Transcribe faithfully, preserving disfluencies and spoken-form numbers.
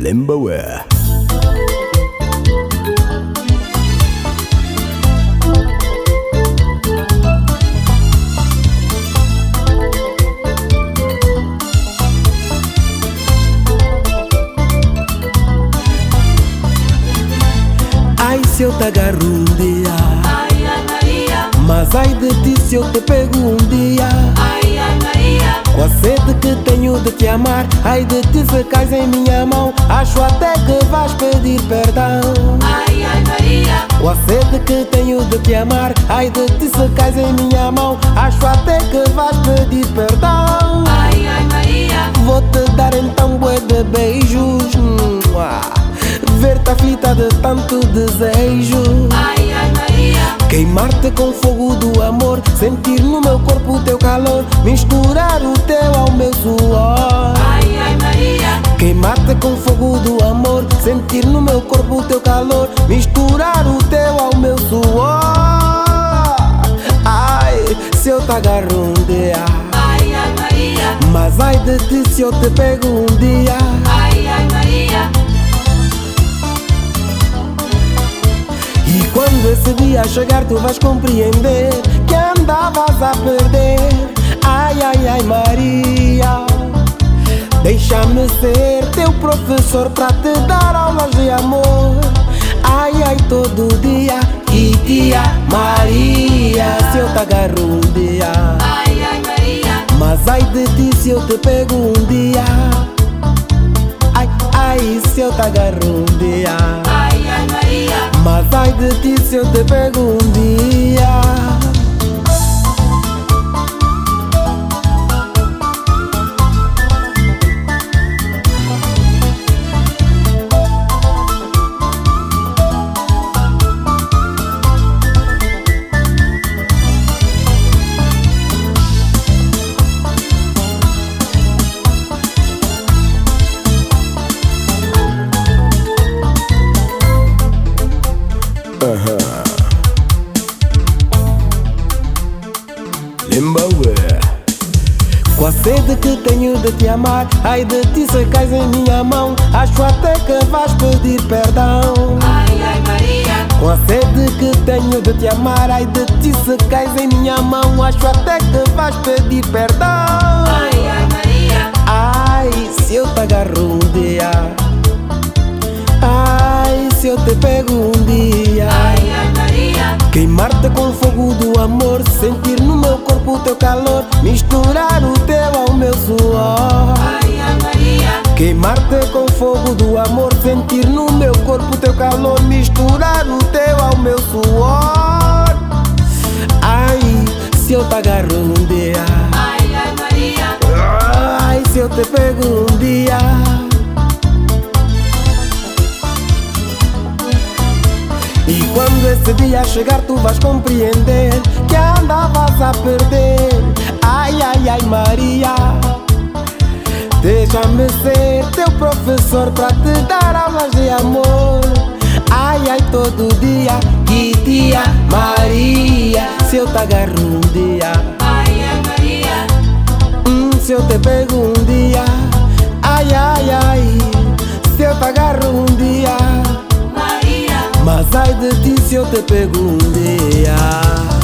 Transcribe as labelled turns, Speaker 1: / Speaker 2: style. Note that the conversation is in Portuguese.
Speaker 1: Limboa.
Speaker 2: Ai, se eu te agarro um dia,
Speaker 3: Ai, ai, Maria.
Speaker 2: mas ai de ti se eu te pego um dia.
Speaker 3: Ai, ai, Maria.
Speaker 2: Com a sede que tenho de te amar, ai de ti se cais em minha mão, acho até que vais pedir perdão.
Speaker 3: Ai, ai, Maria.
Speaker 2: Com a sede que tenho de te amar, ai de ti se cais em minha mão, acho até que vais pedir perdão.
Speaker 3: Ai, ai, Maria.
Speaker 2: Vou te dar então bué de beijos, mua. Ver-te aflita de tanto desejo.
Speaker 3: Ai, ai, Maria.
Speaker 2: Queimar-te com fogo do amor, sentir no meu corpo o teu calor, misturar o teu ao meu suor.
Speaker 3: Ai, ai, Maria.
Speaker 2: Queimar-te com fogo do amor, sentir no meu corpo o teu calor, misturar o teu ao meu suor. Ai, se eu te agarro um dia,
Speaker 3: Ai, ai, Maria.
Speaker 2: mas ai de ti se eu te pego um dia.
Speaker 3: Ai, ai, Maria.
Speaker 2: E quando esse dia chegar tu vais compreender que andavas a perder. Ai, ai, ai, Maria, deixa-me ser teu professor pra te dar aulas de amor. Ai, ai, todo dia e dia, Maria, se eu te agarro um dia,
Speaker 3: Ai, ai, Maria.
Speaker 2: mas ai de ti se eu te pego um dia. Ai, ai, se eu te agarro um dia,
Speaker 3: Ai, ai, Maria.
Speaker 2: mas ai de ti se eu te pego um dia.
Speaker 1: Limboa.
Speaker 2: Com a sede que tenho de te amar, ai de ti se cais em minha mão, acho até que vais pedir perdão.
Speaker 3: Ai, ai, Maria.
Speaker 2: Com a sede que tenho de te amar, ai de ti se cais em minha mão, acho até que vais pedir perdão.
Speaker 3: Ai, ai, Maria.
Speaker 2: Ai, se eu te agarro um dia, ai, se eu te pego um dia.
Speaker 3: Ai, ai, Maria.
Speaker 2: Queimar-te com fogo do amor, sentir no meu corpo o teu calor, misturar o teu ao meu suor.
Speaker 3: Ai, ai, Maria.
Speaker 2: Queimar-te com fogo do amor, sentir no meu corpo o teu calor, misturar o teu ao meu suor. Ai, se eu te agarro um dia,
Speaker 3: Ai, ai, Maria.
Speaker 2: ai, se eu te pego um dia. E quando esse dia chegar tu vais compreender que andavas a perder. Ai, ai, ai, Maria, deixa-me ser teu professor pra te dar aulas de amor. Ai, ai, todo dia, que dia, Maria, se eu te agarro um dia,
Speaker 3: Ai, ai, Maria.
Speaker 2: hum, se eu te pego um dia. Ai, ai, ai, se eu te agarro um dia,
Speaker 3: Maria.
Speaker 2: mas ai de ti se eu te pego um dia.